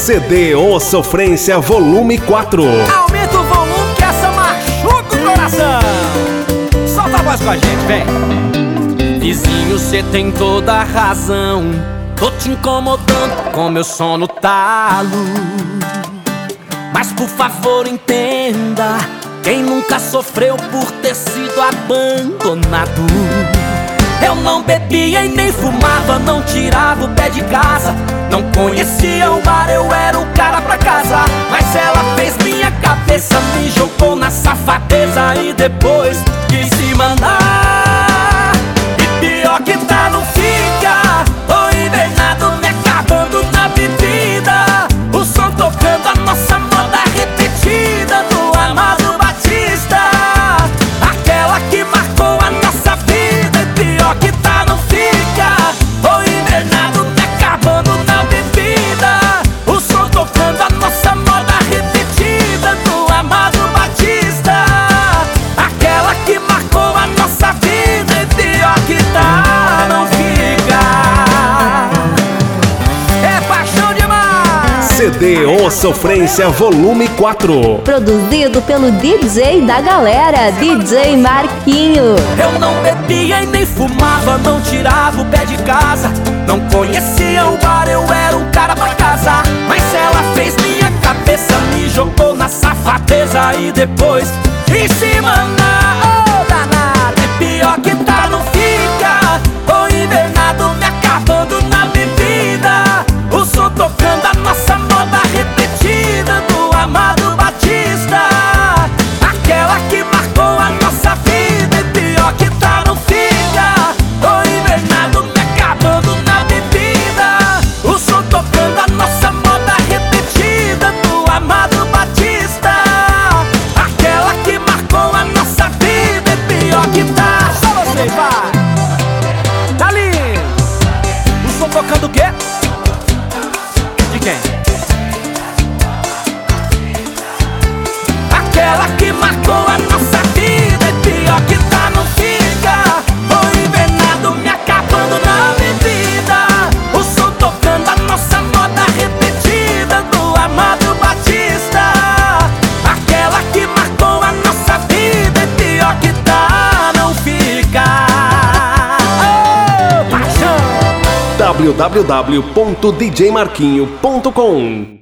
CD Ô Sofrência Volume 4. Aumenta o volume que essa machuca o coração. Solta a voz com a gente, vem. Vizinho, cê tem toda a razão. Tô te incomodando com meu sono talo. Mas por favor entenda, quem nunca sofreu por ter sido abandonado. Eu não bebia e nem fumava, não tirava o pé de casa, não conhecia o bar, eu era o cara pra casar. Mas ela fez minha cabeça, me jogou na safadeza e depois quis se mandar. E pior que tá, não fica, tô invernado, me acabando na bebida. O som tocando, a nossa moda repetida do Amado Batista, aquela que marcou a nossa vida. E pior que tá, não fica, tô invernado, me acabando na bebida. O som tocando, a nossa moda repetida do Amado Batista, aquela que marcou a nossa vida. E pior que tá, não fica, é paixão demais. CD Ô Sofrência Volume 4. Produzido pelo DJ da galera, DJ Marquinho. Eu não bebia e nem fumava, não tirava o pé de casa, não conhecia o bar, eu era um cara pra casar. Mas ela fez minha cabeça, me jogou na safadeza e depois em cima na danada. E pior que tá, não fica, tô invernado, me acabando na bebida. O som tocando, a nossa moda repetida do Amado Batista, aquela que marcou a nossa vida. E pior que tá, não fica, tô invernado, me acabando na bebida. O som tocando, a nossa moda repetida do Amado Batista, aquela que marcou a nossa vida. E pior que tá, só você vai. Tá ali, o som tocando o quê? De quem? Aquela que marcou a nossa vida. E pior que tá, não fica, tô invernado, me acabando na bebida. O som tocando, a nossa moda repetida do Amado Batista, aquela que marcou a nossa vida. E pior que tá, não fica, oh, paixão. www.djmarquinho.com